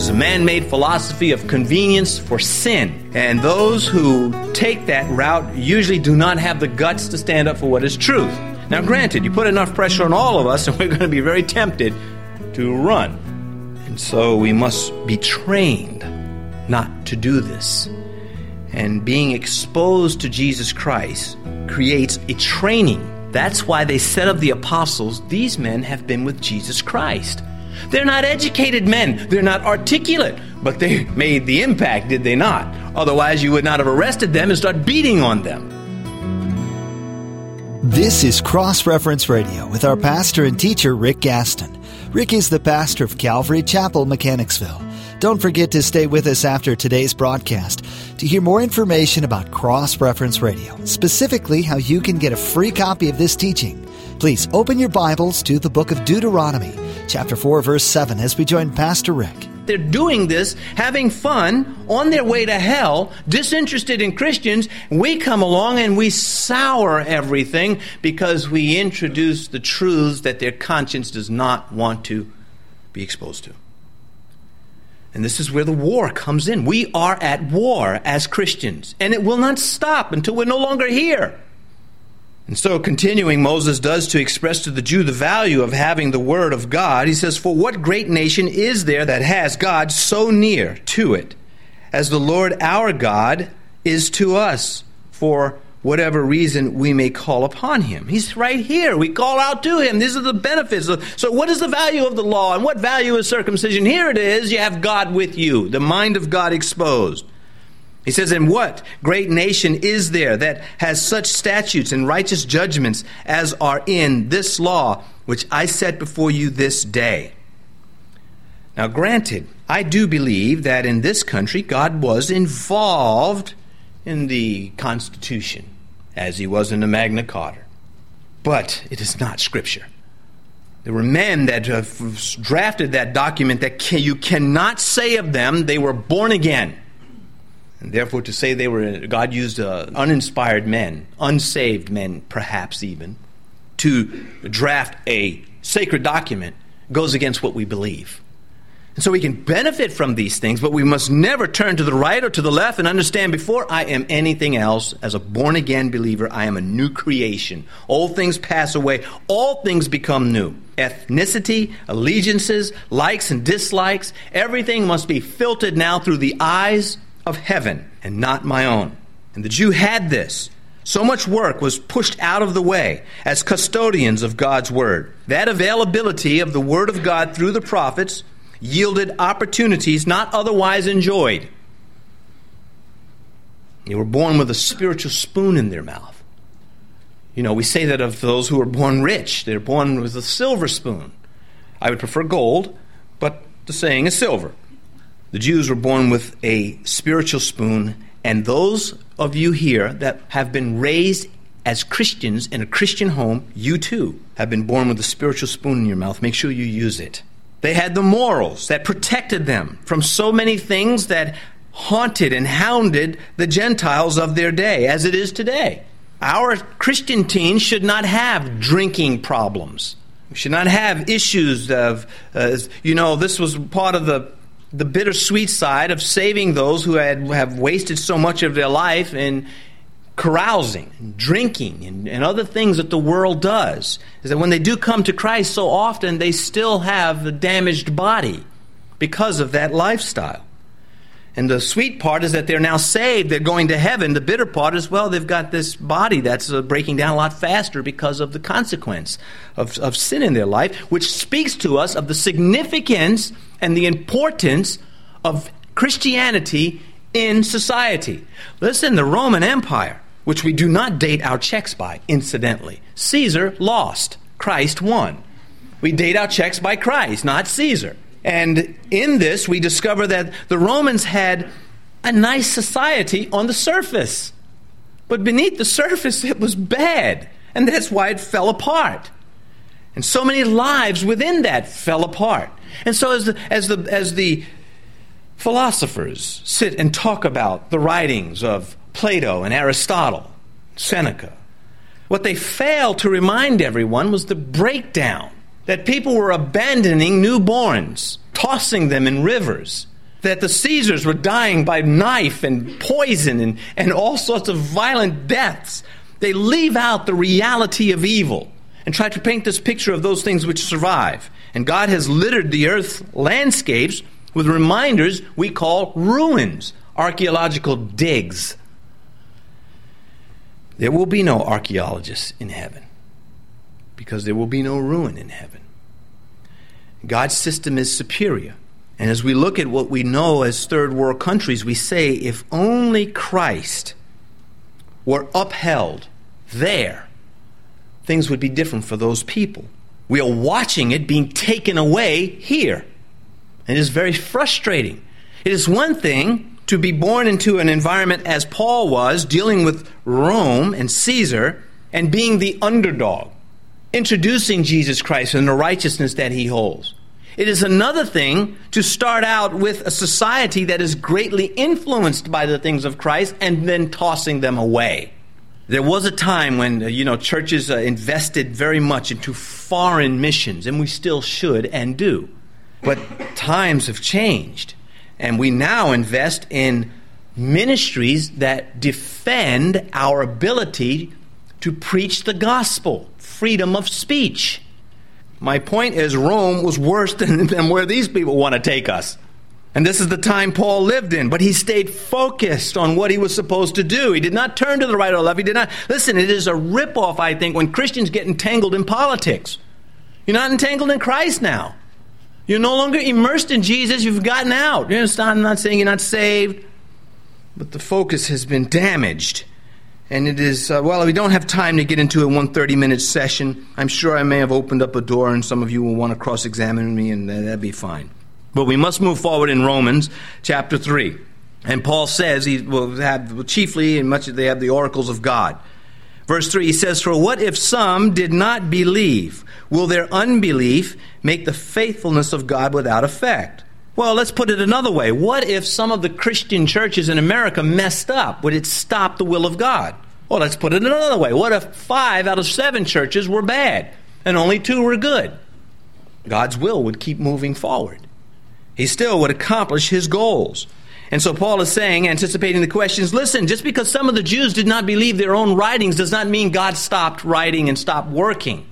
is a man-made philosophy of convenience for sin. And those who take that route usually do not have the guts to stand up for what is truth. Now, granted, you put enough pressure on all of us, and we're going to be very tempted to run. And so we must be trained not to do this. And being exposed to Jesus Christ creates a training. That's why they said of the apostles, these men have been with Jesus Christ. They're not educated men. They're not articulate. But they made the impact, did they not? Otherwise, you would not have arrested them and start beating on them. This is Cross Reference Radio with our pastor and teacher, Rick Gaston. Rick is the pastor of Calvary Chapel, Mechanicsville. Don't forget to stay with us after today's broadcast to hear more information about Cross Reference Radio, specifically how you can get a free copy of this teaching. Please open your Bibles to the book of Deuteronomy, chapter 4, verse 7, as we join Pastor Rick. They're doing this, having fun, on their way to hell, disinterested in Christians. We come along and we sour everything because we introduce the truths that their conscience does not want to be exposed to. And this is where the war comes in. We are at war as Christians, and it will not stop until we're no longer here. And so, continuing, Moses does to express to the Jew the value of having the Word of God. He says, "For what great nation is there that has God so near to it, as the Lord our God is to us, for whatever reason we may call upon Him?" He's right here. We call out to Him. These are the benefits. So what is the value of the law, and what value is circumcision? Here it is. You have God with you, the mind of God exposed. He says, "And what great nation is there that has such statutes and righteous judgments as are in this law, which I set before you this day?" Now, granted, I do believe that in this country, God was involved in the Constitution, as He was in the Magna Carta. But it is not Scripture. There were men that drafted that document that you cannot say of them they were born again. And therefore, to say God used uninspired men, unsaved men perhaps even, to draft a sacred document goes against what we believe. And so we can benefit from these things, but we must never turn to the right or to the left and understand before I am anything else, as a born-again believer, I am a new creation. Old things pass away. All things become new. Ethnicity, allegiances, likes and dislikes, everything must be filtered now through the eyes of heaven and not my own. And the Jew had this. So much work was pushed out of the way as custodians of God's Word. That availability of the Word of God through the prophets yielded opportunities not otherwise enjoyed. They were born with a spiritual spoon in their mouth. You know, we say that of those who are born rich. They're born with a silver spoon. I would prefer gold, but the saying is silver. The Jews were born with a spiritual spoon, and those of you here that have been raised as Christians in a Christian home, you too have been born with a spiritual spoon in your mouth. Make sure you use it. They had the morals that protected them from so many things that haunted and hounded the Gentiles of their day, as it is today. Our Christian teens should not have drinking problems. We should not have issues of, this was part of the bittersweet side of saving those who have wasted so much of their life in carousing, and drinking, and other things that the world does, is that when they do come to Christ, so often they still have a damaged body because of that lifestyle. And the sweet part is that they're now saved, they're going to heaven. The bitter part is, well, they've got this body that's breaking down a lot faster because of the consequence of sin in their life, which speaks to us of the significance and the importance of Christianity in society. Listen, the Roman Empire, which we do not date our checks by, incidentally. Caesar lost, Christ won. We date our checks by Christ, not Caesar. And in this, we discover that the Romans had a nice society on the surface. But beneath the surface, it was bad. And that's why it fell apart. And so many lives within that fell apart. And so as the philosophers sit and talk about the writings of Plato and Aristotle, Seneca, what they failed to remind everyone was the breakdown, that people were abandoning newborns, tossing them in rivers, that the Caesars were dying by knife and poison and all sorts of violent deaths. They leave out the reality of evil and try to paint this picture of those things which survive. And God has littered the earth's landscapes with reminders we call ruins, archaeological digs. There will be no archaeologists in heaven because there will be no ruin in heaven. God's system is superior. And as we look at what we know as third world countries, we say if only Christ were upheld there, things would be different for those people. We are watching it being taken away here. And it is very frustrating. It is one thing to be born into an environment as Paul was, dealing with Rome and Caesar, and being the underdog, introducing Jesus Christ and the righteousness that he holds. It is another thing to start out with a society that is greatly influenced by the things of Christ and then tossing them away. There was a time when, churches invested very much into foreign missions, and we still should and do. But times have changed, and we now invest in ministries that defend our ability to preach the gospel, freedom of speech. My point is, Rome was worse than where these people want to take us. And this is the time Paul lived in. But he stayed focused on what he was supposed to do. He did not turn to the right or left. He did not. Listen, it is a ripoff, I think, when Christians get entangled in politics. You're not entangled in Christ now. You're no longer immersed in Jesus. You've gotten out. You understand? I'm not saying you're not saved. But the focus has been damaged. And it is, we don't have time to get into a 130-minute session. I'm sure I may have opened up a door and some of you will want to cross-examine me, and that'd be fine. But we must move forward in Romans chapter 3. And Paul says he will have chiefly and much they have the oracles of God. Verse 3, he says, "For what if some did not believe? Will their unbelief make the faithfulness of God without effect?" Well, let's put it another way. What if some of the Christian churches in America messed up? Would it stop the will of God? Well, let's put it another way. What if 5 out of 7 churches were bad and only 2 were good? God's will would keep moving forward. He still would accomplish his goals. And so Paul is saying, anticipating the questions, listen, just because some of the Jews did not believe their own writings does not mean God stopped writing and stopped working.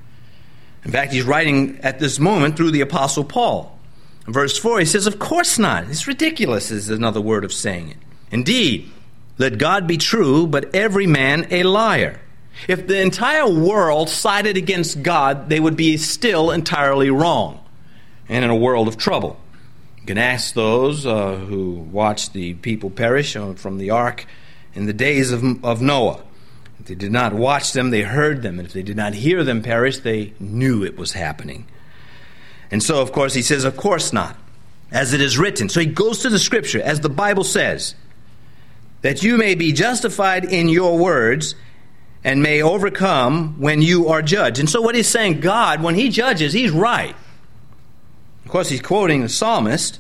In fact, he's writing at this moment through the Apostle Paul. In verse 4, he says, of course not. It's ridiculous is another word of saying it. Indeed, let God be true, but every man a liar. If the entire world sided against God, they would be still entirely wrong and in a world of trouble. You can ask those who watched the people perish from the ark in the days of Noah. If they did not watch them, they heard them. And if they did not hear them perish, they knew it was happening. And so, of course, he says, of course not, as it is written. So he goes to the Scripture, as the Bible says, that you may be justified in your words and may overcome when you are judged. And so what he's saying, God, when he judges, he's right. Of course, he's quoting a psalmist,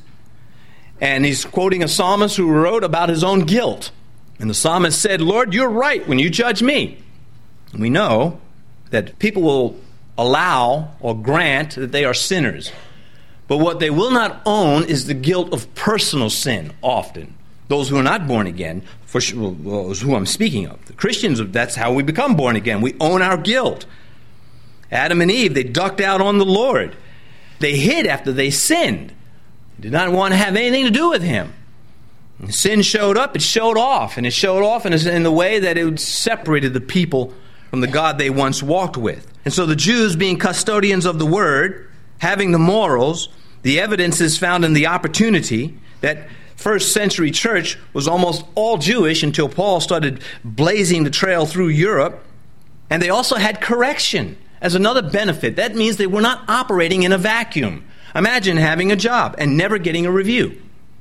and he's quoting a psalmist who wrote about his own guilt. And the psalmist said, Lord, you're right when you judge me. And we know that people will allow or grant that they are sinners. But what they will not own is the guilt of personal sin often. Those who are not born again, for sure, is who I'm speaking of. The Christians, that's how we become born again. We own our guilt. Adam and Eve, they ducked out on the Lord. They hid after they sinned. They did not want to have anything to do with him. When sin showed up, it showed off. And it showed off in the way that it separated the people from the God they once walked with. And so the Jews, being custodians of the Word, having the morals, the evidence is found in the opportunity. That first century church was almost all Jewish until Paul started blazing the trail through Europe. And they also had correction as another benefit. That means they were not operating in a vacuum. Imagine having a job and never getting a review.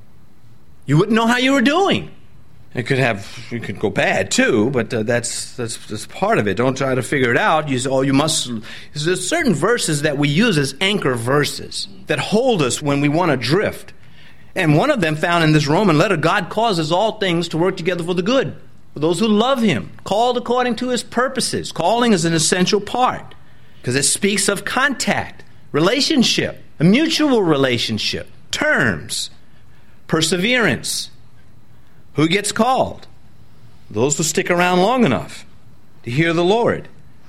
You wouldn't know how you were doing. It could go bad too, but that's part of it. Don't try to figure it out. There's certain verses that we use as anchor verses that hold us when we want to drift. And one of them found in this Roman letter, God causes all things to work together for the good, for those who love him, called according to his purposes. Calling is an essential part because it speaks of contact, relationship, a mutual relationship, terms, perseverance. Who gets called? Those who stick around long enough to hear the Lord.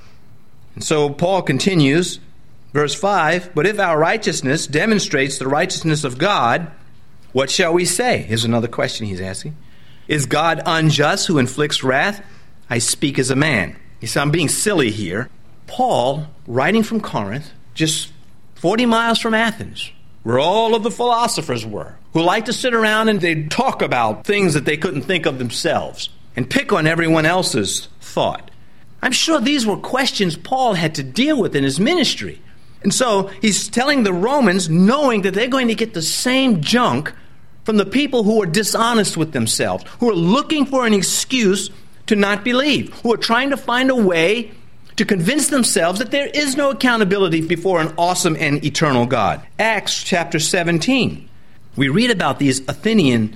And so Paul continues, verse 5, but if our righteousness demonstrates the righteousness of God, what shall we say? Here's another question he's asking. Is God unjust who inflicts wrath? I speak as a man. He said, I'm being silly here. Paul, writing from Corinth, just 40 miles from Athens, where all of the philosophers were, who liked to sit around and they'd talk about things that they couldn't think of themselves and pick on everyone else's thought. I'm sure these were questions Paul had to deal with in his ministry. And so he's telling the Romans, knowing that they're going to get the same junk from the people who are dishonest with themselves, who are looking for an excuse to not believe, who are trying to find a way to convince themselves that there is no accountability before an awesome and eternal God. Acts chapter 17. We read about these Athenian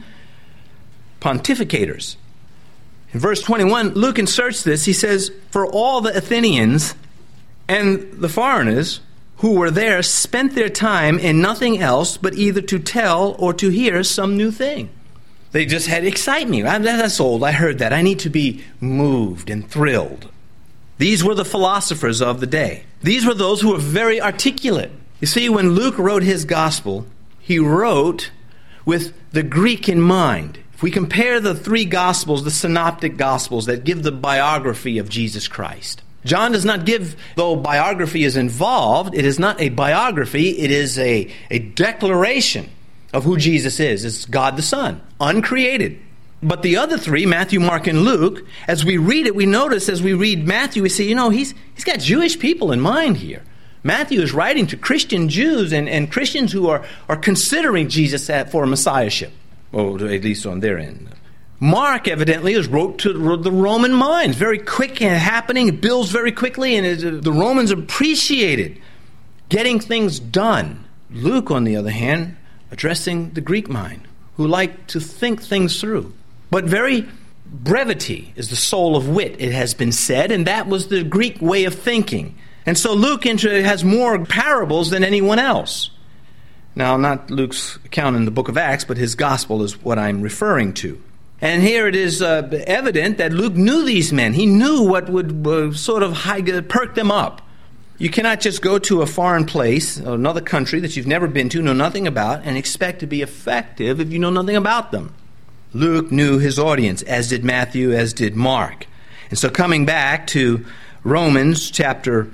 pontificators. In verse 21, Luke inserts this. He says, for all the Athenians and the foreigners who were there spent their time in nothing else but either to tell or to hear some new thing. They just had excite me. That's old. I heard that. I need to be moved and thrilled. These were the philosophers of the day. These were those who were very articulate. You see, when Luke wrote his gospel, he wrote with the Greek in mind. If we compare the three gospels, the synoptic gospels that give the biography of Jesus Christ, John does not give, though biography is involved, it is not a biography, it is a declaration of who Jesus is. It's God the Son, uncreated. But the other three, Matthew, Mark, and Luke, as we read it, we notice as we read Matthew, we say, he's got Jewish people in mind here. Matthew is writing to Christian Jews and Christians who are considering Jesus for a messiahship, or at least on their end. Mark, evidently, is wrote to the Roman minds. Very quick and happening. It builds very quickly, and the Romans appreciated getting things done. Luke, on the other hand, addressing the Greek mind, who liked to think things through. But very brevity is the soul of wit, it has been said, and that was the Greek way of thinking. And so Luke has more parables than anyone else. Now, not Luke's account in the book of Acts, but his gospel is what I'm referring to. And here it is evident that Luke knew these men. He knew what would sort of perk them up. You cannot just go to a foreign place, another country that you've never been to, know nothing about, and expect to be effective if you know nothing about them. Luke knew his audience, as did Matthew, as did Mark. And so coming back to Romans chapter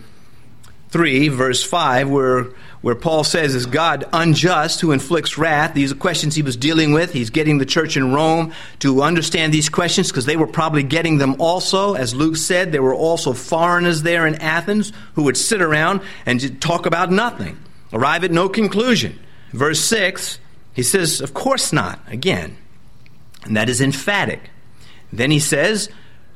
3, verse 5, where Paul says, is God unjust who inflicts wrath? These are questions he was dealing with. He's getting the church in Rome to understand these questions because they were probably getting them also. As Luke said, there were also foreigners there in Athens who would sit around and talk about nothing, arrive at no conclusion. Verse 6, he says, of course not, again. And that is emphatic. Then he says,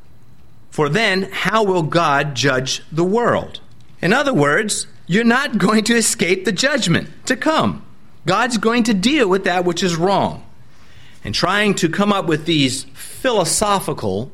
for then how will God judge the world? In other words, you're not going to escape the judgment to come. God's going to deal with that which is wrong. And trying to come up with these philosophical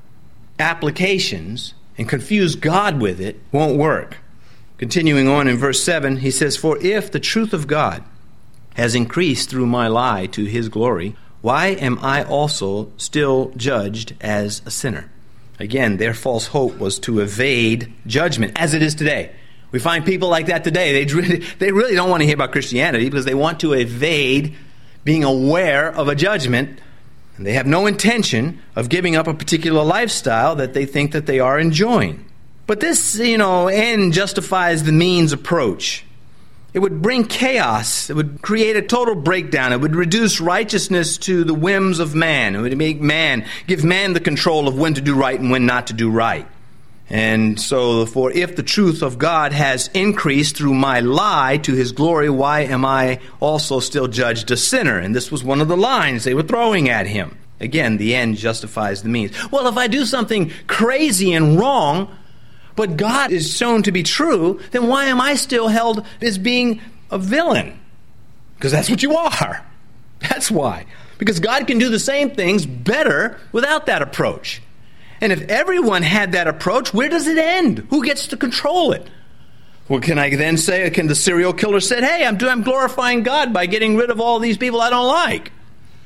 applications and confuse God with it won't work. Continuing on in verse 7, he says, for if the truth of God has increased through my lie to his glory, why am I also still judged as a sinner? Again, their false hope was to evade judgment, as it is today. We find people like that today. They really don't want to hear about Christianity because they want to evade being aware of a judgment, and they have no intention of giving up a particular lifestyle that they think that they are enjoying. But this, end justifies the means approach. It would bring chaos. It would create a total breakdown. It would reduce righteousness to the whims of man. It would give man the control of when to do right and when not to do right. And so, for if the truth of God has increased through my lie to his glory, why am I also still judged a sinner? And this was one of the lines they were throwing at him. Again, the end justifies the means. Well, if I do something crazy and wrong, but God is shown to be true, then why am I still held as being a villain? Because that's what you are. That's why. Because God can do the same things better without that approach. And if everyone had that approach, where does it end? Who gets to control it? Well, can I then say, can the serial killer say, hey, I'm glorifying God by getting rid of all these people I don't like?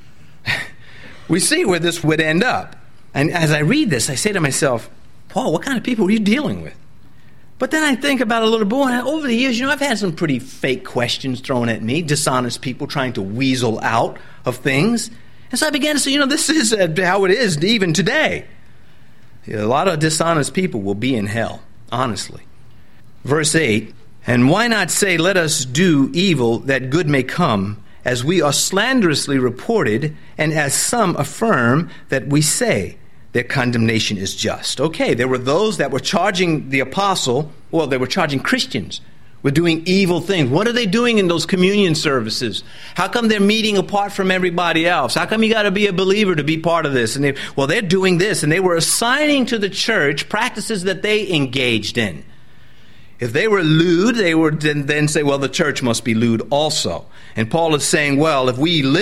we see where this would end up. And as I read this, I say to myself, Paul, what kind of people are you dealing with? But then I think about it a little more, and over the years, I've had some pretty fake questions thrown at me, dishonest people trying to weasel out of things. And so I began to say, this is how it is even today. A lot of dishonest people will be in hell, honestly. Verse 8, and why not say, let us do evil that good may come, as we are slanderously reported, and as some affirm that we say their condemnation is just. Okay, there were those that were charging the apostle, they were charging Christians with doing evil things. What are they doing in those communion services? How come they're meeting apart from everybody else? How come you got to be a believer to be part of this? And they're doing this, and they were assigning to the church practices that they engaged in. If they were lewd, they would then say, the church must be lewd also. And Paul is saying, if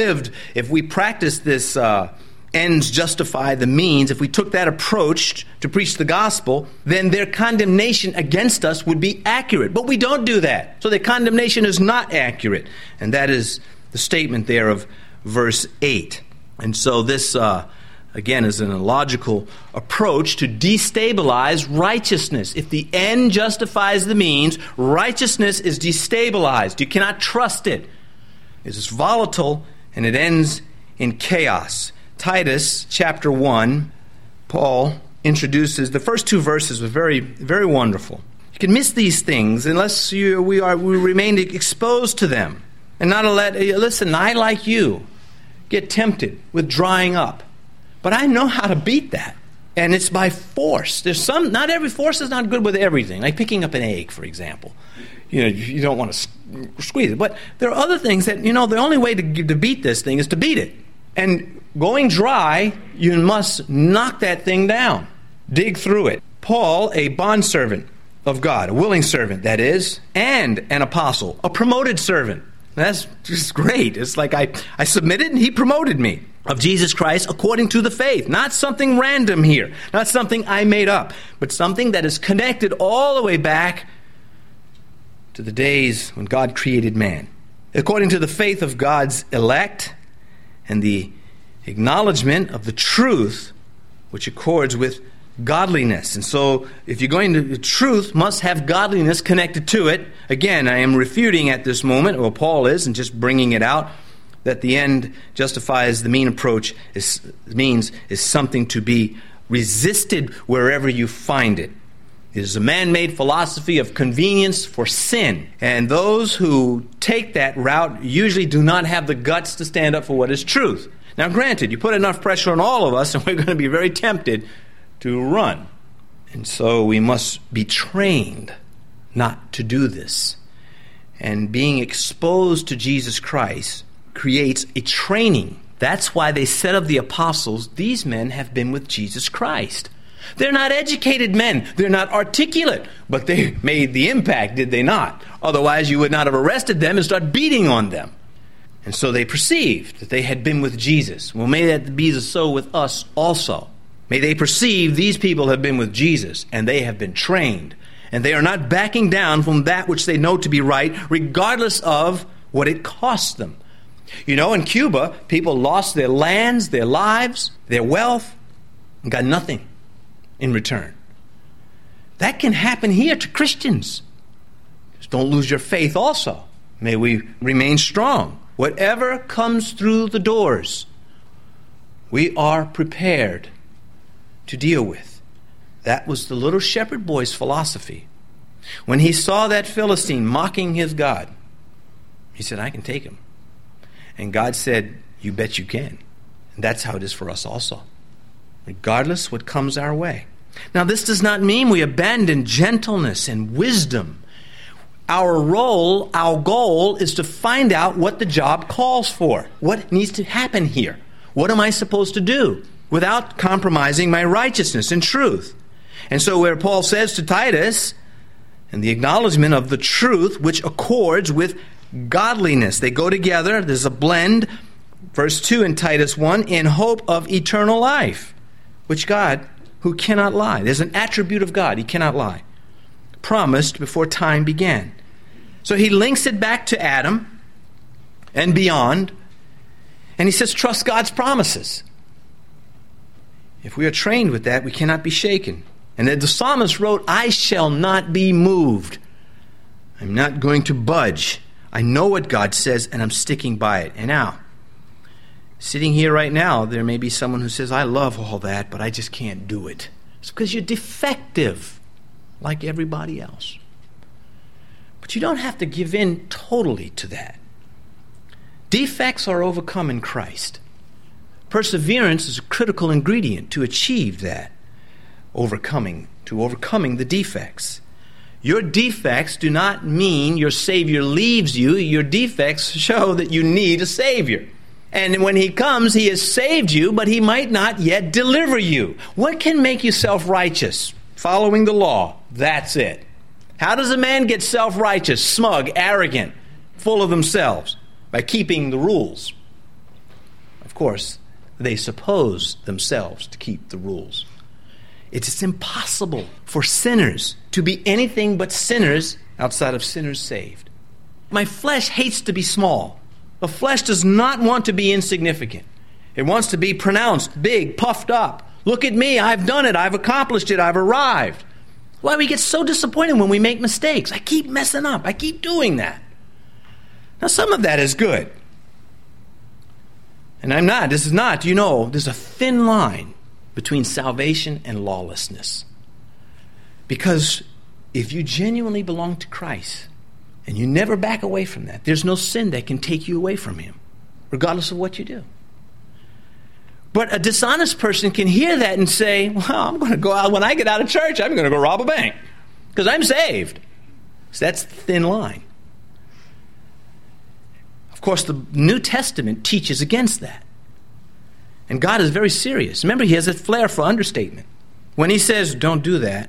we practiced this ends justify the means, if we took that approach to preach the gospel, then their condemnation against us would be accurate. But we don't do that. So their condemnation is not accurate. And that is the statement there of verse 8. And so this, again, is an illogical approach to destabilize righteousness. If the end justifies the means, righteousness is destabilized. You cannot trust it. It is volatile, and it ends in chaos. Titus chapter 1, Paul introduces, the first two verses were very, very wonderful. You can miss these things unless we remain exposed to them. And not to listen, I, like you, get tempted with drying up. But I know how to beat that. And it's by force. Not every force is not good with everything. Like picking up an egg, for example. You don't want to squeeze it. But there are other things that, the only way to beat this thing is to beat it. And going dry, you must knock that thing down. Dig through it. Paul, a bondservant of God, a willing servant, that is, and an apostle, a promoted servant. That's just great. It's like I submitted and he promoted me. Of Jesus Christ according to the faith. Not something random here. Not something I made up. But something that is connected all the way back to the days when God created man. According to the faith of God's elect and the acknowledgement of the truth which accords with godliness. And so if you're going to, the truth must have godliness connected to it. Again, I am refuting at this moment, or Paul is, and just bringing it out, that the end justifies the mean approach is something to be resisted wherever you find it. It is a man-made philosophy of convenience for sin. And those who take that route usually do not have the guts to stand up for what is truth. Now, granted, you put enough pressure on all of us, and we're going to be very tempted to run. And so we must be trained not to do this. And being exposed to Jesus Christ creates a training. That's why they said of the apostles, these men have been with Jesus Christ. They're not educated men. They're not articulate. But they made the impact, did they not? Otherwise, you would not have arrested them and start beating on them. And so they perceived that they had been with Jesus. Well, may that be so with us also. May they perceive these people have been with Jesus, and they have been trained. And they are not backing down from that which they know to be right, regardless of what it costs them. In Cuba, people lost their lands, their lives, their wealth, and got nothing in return. That can happen here to Christians. Just don't lose your faith also. May we remain strong. Whatever comes through the doors, we are prepared to deal with. That was the little shepherd boy's philosophy. When he saw that Philistine mocking his God, he said, I can take him. And God said, you bet you can. And that's how it is for us also, regardless what comes our way. Now, this does not mean we abandon gentleness and wisdom. Our goal is to find out what the job calls for. What needs to happen here? What am I supposed to do without compromising my righteousness and truth? And so where Paul says to Titus, and the acknowledgement of the truth which accords with godliness. They go together. There's a blend. Verse 2 in Titus 1, in hope of eternal life, which God, who cannot lie. There's an attribute of God. He cannot lie. Promised before time began. So he links it back to Adam and beyond. And he says, trust God's promises. If we are trained with that, we cannot be shaken. And then the psalmist wrote, I shall not be moved. I'm not going to budge. I know what God says, and I'm sticking by it. And now, sitting here right now, there may be someone who says, I love all that, but I just can't do it. It's because you're defective, like everybody else. But you don't have to give in totally to that. Defects are overcome in Christ. Perseverance is a critical ingredient to achieve that, overcoming the defects. Your defects do not mean your Savior leaves you. Your defects show that you need a Savior. And when he comes, he has saved you, but he might not yet deliver you. What can make you self-righteous? Following the law. That's it. How does a man get self-righteous, smug, arrogant, full of themselves? By keeping the rules. Of course, they suppose themselves to keep the rules. It's impossible for sinners to be anything but sinners outside of sinners saved. My flesh hates to be small. The flesh does not want to be insignificant. It wants to be pronounced, big, puffed up. Look at me, I've done it, I've accomplished it, I've arrived. Why we get so disappointed when we make mistakes. I keep messing up, I keep doing that. Now some of that is good. And there's a thin line between salvation and lawlessness. Because if you genuinely belong to Christ, and you never back away from that, there's no sin that can take you away from him, regardless of what you do. But a dishonest person can hear that and say, well, I'm going to go out, when I get out of church, I'm going to go rob a bank, because I'm saved. So that's the thin line. Of course, the New Testament teaches against that. And God is very serious. Remember, he has a flair for understatement. When he says, don't do that,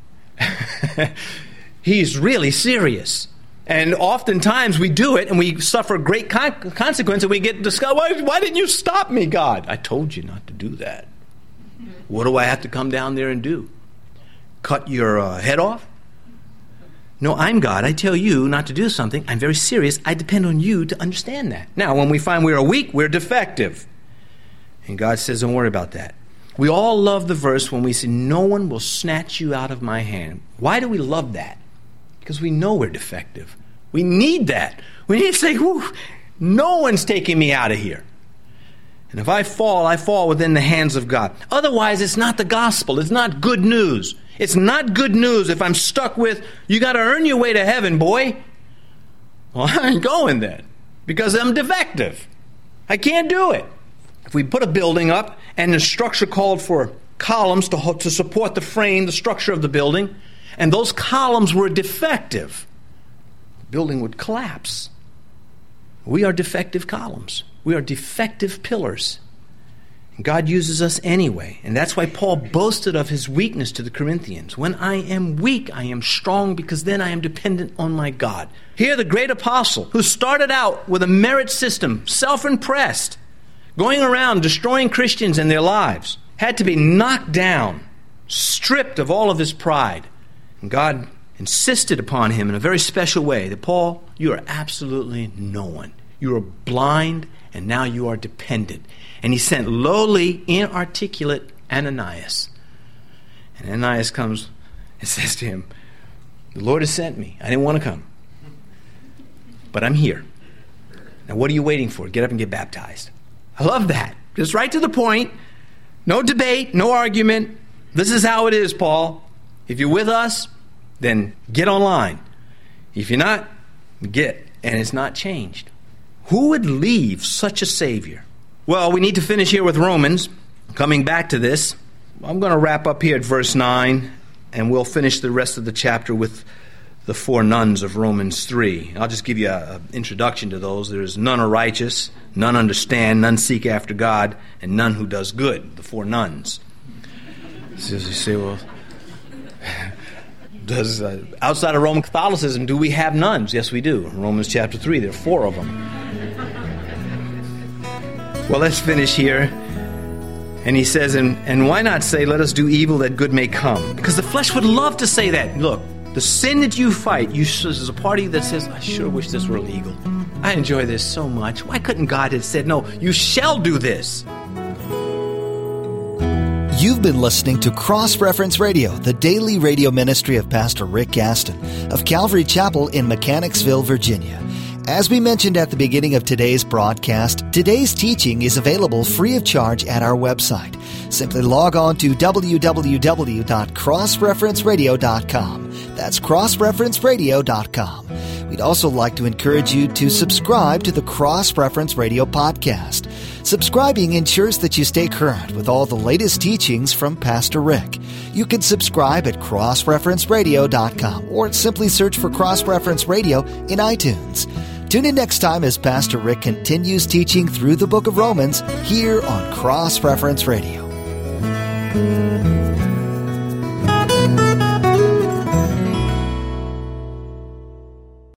he's really serious. And oftentimes we do it and we suffer great consequence and we get discovered. Why didn't you stop me, God? I told you not to do that. What do I have to come down there and do? Cut your head off? No, I'm God. I tell you not to do something. I'm very serious. I depend on you to understand that. Now, when we find we are weak, we're defective. And God says, don't worry about that. We all love the verse when we say, no one will snatch you out of my hand. Why do we love that? Because we know we're defective. We need that. We need to say, no one's taking me out of here. And if I fall within the hands of God. Otherwise, it's not the gospel. It's not good news. It's not good news if I'm stuck with, you got to earn your way to heaven, boy. Well, I ain't going then, because I'm defective. I can't do it. If we put a building up and the structure called for columns to support the frame, the structure of the building, and those columns were defective, the building would collapse. We are defective columns. We are defective pillars. And God uses us anyway. And that's why Paul boasted of his weakness to the Corinthians. When I am weak, I am strong, because then I am dependent on my God. Here, the great apostle, who started out with a merit system, self-impressed, going around destroying Christians and their lives, had to be knocked down, stripped of all of his pride. And God insisted upon him in a very special way that, Paul, you are absolutely no one. You are blind, and now you are dependent. And he sent lowly, inarticulate Ananias. And Ananias comes and says to him, the Lord has sent me. I didn't want to come, but I'm here. Now what are you waiting for? Get up and get baptized. I love that. Just right to the point. No debate, no argument. This is how it is, Paul. If you're with us, then get online. If you're not, get. And it's not changed. Who would leave such a Savior? Well, we need to finish here with Romans. Coming back to this, I'm going to wrap up here at verse 9, and we'll finish the rest of the chapter with the four nones of Romans 3. I'll just give you an introduction to those. There's none are righteous, none understand, none seek after God, and none who does good. The four nones. So you say, well, outside of Roman Catholicism, do we have nuns? Yes, we do. In Romans chapter 3, there are four of them. Well, let's finish here. And he says, and why not say, let us do evil that good may come? Because the flesh would love to say that. Look, the sin that you fight, there's a part of you that says, I sure wish this were legal. I enjoy this so much. Why couldn't God have said, no, you shall do this? You've been listening to Cross Reference Radio, the daily radio ministry of Pastor Rick Gaston of Calvary Chapel in Mechanicsville, Virginia. As we mentioned at the beginning of today's broadcast, today's teaching is available free of charge at our website. Simply log on to www.crossreferenceradio.com. That's crossreferenceradio.com. We'd also like to encourage you to subscribe to the Cross Reference Radio podcast. Subscribing ensures that you stay current with all the latest teachings from Pastor Rick. You can subscribe at crossreferenceradio.com or simply search for Cross Reference Radio in iTunes. Tune in next time as Pastor Rick continues teaching through the book of Romans here on Cross Reference Radio.